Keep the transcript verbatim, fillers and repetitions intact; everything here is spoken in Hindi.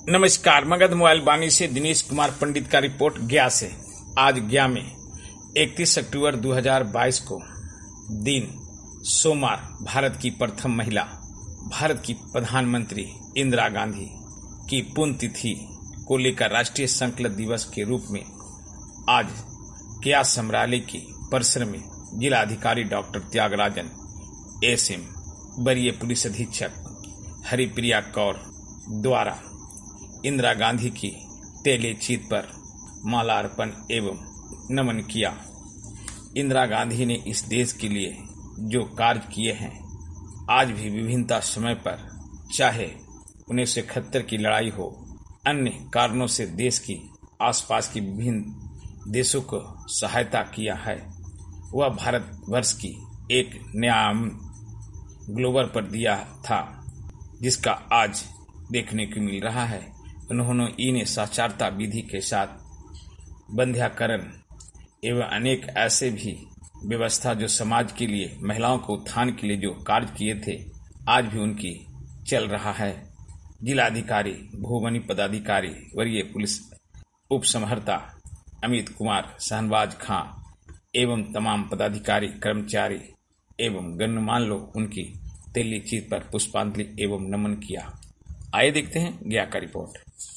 नमस्कार, मगध मोबाइल वाणी से दिनेश कुमार पंडित का रिपोर्ट गया से। आज गया में इकतीस अक्टूबर दो हज़ार बाईस को दिन सोमवार भारत की प्रथम महिला, भारत की प्रधानमंत्री इंदिरा गांधी की पुण्यतिथि को लेकर राष्ट्रीय संकल्प दिवस के रूप में आज गया संग्रहालय के परिसर में जिला अधिकारी डॉक्टर त्यागराजन एस एम, वरीय पुलिस अधीक्षक हरिप्रिया कौर द्वारा इंदिरा गांधी की तेले चित पर मालार्पण एवं नमन किया। इंदिरा गांधी ने इस देश के लिए जो कार्य किए हैं, आज भी विभिन्नता समय पर, चाहे उन्नीस सौ इकहत्तर की लड़ाई हो, अन्य कारणों से देश की आसपास की विभिन्न देशों को सहायता किया है, वह भारतवर्ष की एक नया ग्लोबल पर दिया था, जिसका आज देखने को मिल रहा है। उन्होंने इन्हें साक्षरता विधि के साथ बंध्याकरण एवं अनेक ऐसे भी व्यवस्था जो समाज के लिए, महिलाओं को उत्थान के लिए जो कार्य किए थे, आज भी उनकी चल रहा है। जिलाधिकारी, भूमनि पदाधिकारी, वरीय पुलिस उप समहर्ता अमित कुमार, शहनवाज खां एवं तमाम पदाधिकारी, कर्मचारी एवं गणमान्य लोग उनकी तेली चित पर पुष्पांजलि एवं नमन किया। आइए देखते हैं गया का रिपोर्ट।